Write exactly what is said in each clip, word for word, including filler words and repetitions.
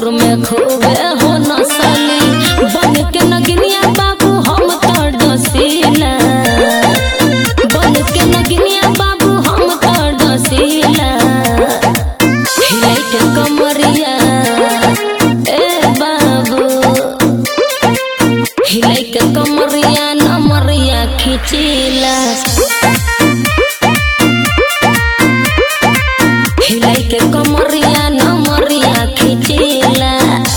उम्र में खूबे हो नसली बन के नगनिया बाबू हम तोड़ दसीला बन के नगनिया बाबू हम तोड़ दसीला हिलाई के कमरिया ए बाबू हिलाई के कमरिया नमरिया खिचिला हिलाई के कमरिया नमरिया खिचिला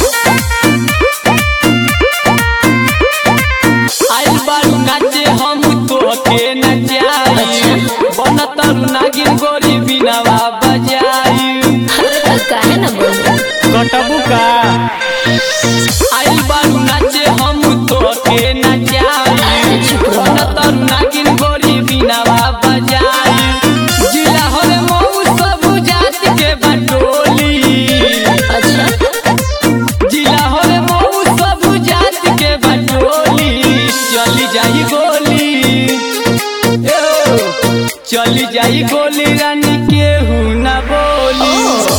आइल बारू नाचे हम तो के नचाई बनतर नागिन गोरी बिनावा बजाई अरे काहे ना बोल कटबू का आइल बारू नाचे हम तो के नचाई बनतर नागिन गोरी बिनावा बजाई जिला होले मऊ सब जात के बटोली अच्छा जिला होले मऊ सब जात के बटोली चली जाई गोली ए ओ, चली जाई गोली रानी केहू ना बोली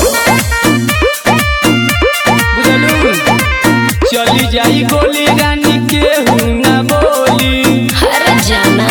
बुझलू चली जाई गोली रानी केहू ना बोली अरे जाना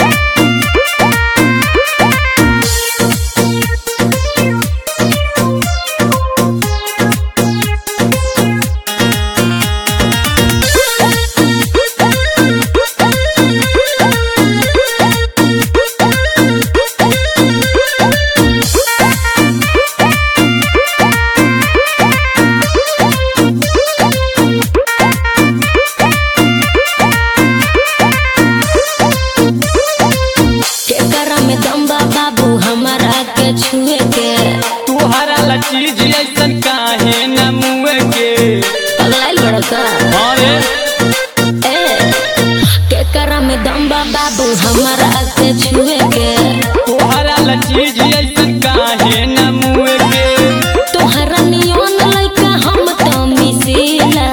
केकरा में दम्बा बाबू हमारा के छुए के तुहरा ला चीज ऐसन काहे न मुए के पगलाइल बड़का अरे ए केकरा में दम्बा बाबू हमारा के छुए के तुहरा ला चीज ऐसन काहे न मुए के तोहरा नियन लइका हम तो मिसिला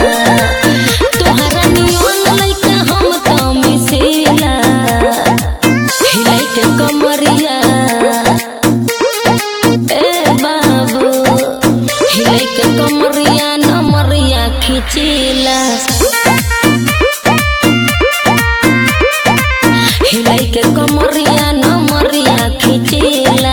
तोहरा नियन लइका हम तो मिसिला हिलाई के कमरिया ए बाबू हिलाई के कमरिया नमरिया खिचिला हिलाई के कमरिया नमरिया खिचिला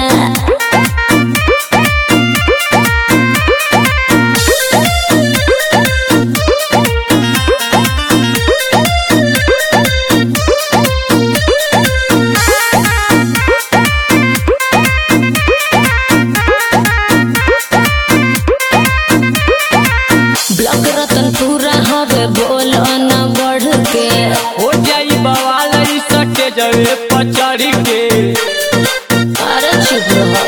ब्लॉक रतन पूरा हवे बोल न बढ़ के हो जाई बवाल ई सटे जवे पचड़ी के अरे चुप रहो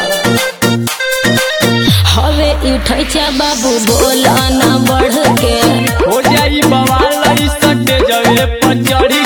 हवे उठै छा बाबू बोल न बढ़ के हो जाई बवाल ई सटे जवे पचड़ी